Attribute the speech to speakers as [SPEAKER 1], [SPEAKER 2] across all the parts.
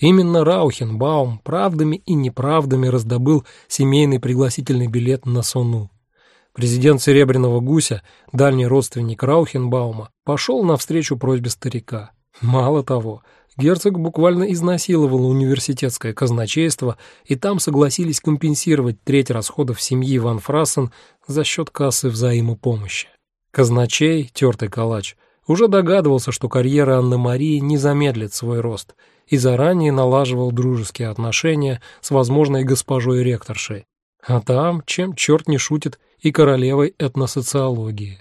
[SPEAKER 1] Именно Раухенбаум правдами и неправдами раздобыл семейный пригласительный билет на Сону. Президент Серебряного гуся, дальний родственник Раухенбаума, пошел навстречу просьбе старика. Мало того, герцог буквально изнасиловал университетское казначейство, и там согласились компенсировать треть расходов семьи Ван Фрассен за счет кассы взаимопомощи. Казначей, тертый калач, уже догадывался, что карьера Анны-Марии не замедлит свой рост, и заранее налаживал дружеские отношения с возможной госпожой ректоршей. А там, чем черт не шутит, и королевой этносоциологии.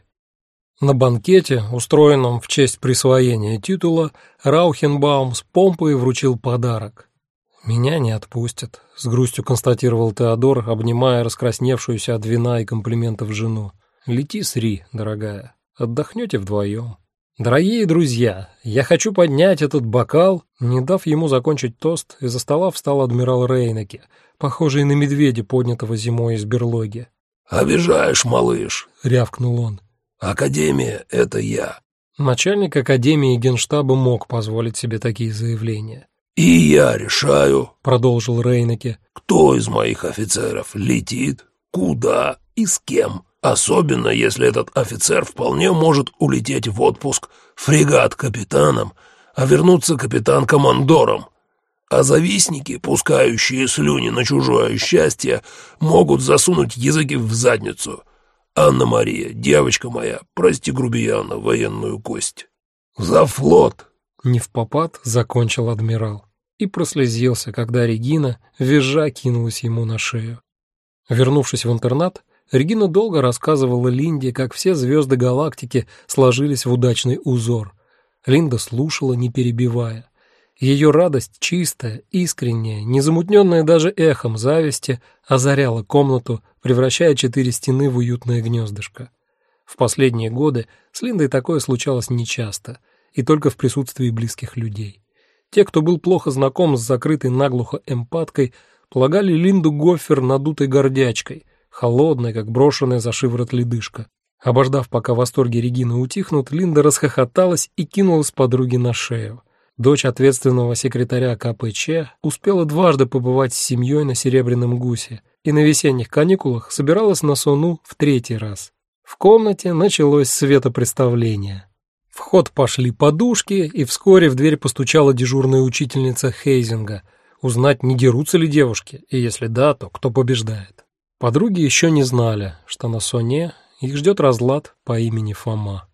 [SPEAKER 1] На банкете, устроенном в честь присвоения титула, Раухенбаум с помпой вручил подарок. «Меня не отпустят», — с грустью констатировал Теодор, обнимая раскрасневшуюся от вина и комплиментов жену. «Лети с Ри, дорогая, отдохнете вдвоем». «Дорогие друзья, я хочу поднять этот бокал». Не дав ему закончить тост, из-за стола встал адмирал Рейнеке, похожий на медведя, поднятого зимой из берлоги.
[SPEAKER 2] «Обижаешь, малыш», —
[SPEAKER 1] рявкнул он.
[SPEAKER 2] «Академия — это я».
[SPEAKER 1] Начальник Академии Генштаба мог позволить себе такие заявления.
[SPEAKER 2] «И я решаю», —
[SPEAKER 1] продолжил Рейнеке,
[SPEAKER 2] «кто из моих офицеров летит, куда и с кем. Особенно, если этот офицер вполне может улететь в отпуск фрегат-капитаном, а вернуться капитан-командором. А завистники, пускающие слюни на чужое счастье, могут засунуть языки в задницу. Анна-Мария, девочка моя, прости грубияна, военную кость. За флот!»
[SPEAKER 1] Невпопад закончил адмирал и прослезился, когда Регина, визжа, кинулась ему на шею. Вернувшись в интернат, Регина долго рассказывала Линде, как все звезды галактики сложились в удачный узор. Линда слушала, не перебивая. Ее радость, чистая, искренняя, незамутненная даже эхом зависти, озаряла комнату, превращая 4 стены в уютное гнездышко. В последние годы с Линдой такое случалось нечасто, и только в присутствии близких людей. Те, кто был плохо знаком с закрытой наглухо эмпаткой, полагали Линду Гофер надутой гордячкой, холодной, как брошенная за шиворот ледышка. Обождав, пока восторги Регины утихнут, Линда расхохоталась и кинулась подруге на шею. Дочь ответственного секретаря КПЧ успела дважды побывать с семьей на Серебряном гусе и на весенних каникулах собиралась на Сону в 3-й раз. В комнате началось светопреставление. В ход пошли подушки, и вскоре в дверь постучала дежурная учительница Хейзинга, узнать, не дерутся ли девушки, и если да, то кто побеждает. Подруги еще не знали, что на Соне их ждет разлад по имени Фома.